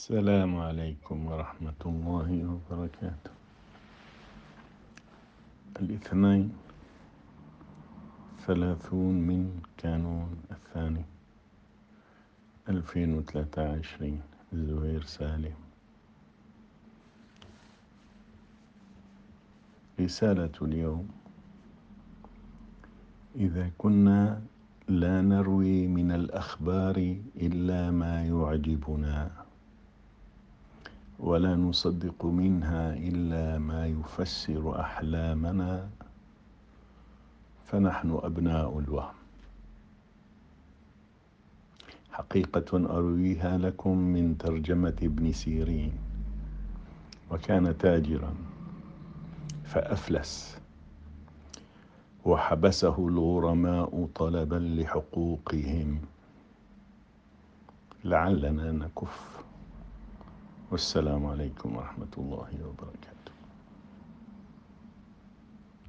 السلام عليكم ورحمة الله وبركاته. الاثنين 30 من كانون الثاني 2023. الزهير سالم. رسالة اليوم: إذا كنا لا نروي من الأخبار إلا ما يعجبنا، ولا نصدق منها إلا ما يفسر أحلامنا، فنحن أبناء الوهم. حقيقة أرويها لكم من ترجمة ابن سيرين. وكان تاجرا فأفلس، وحبسه الغرماء طلبا لحقوقهم. لعلنا نكف. والسلام عليكم ورحمة الله وبركاته.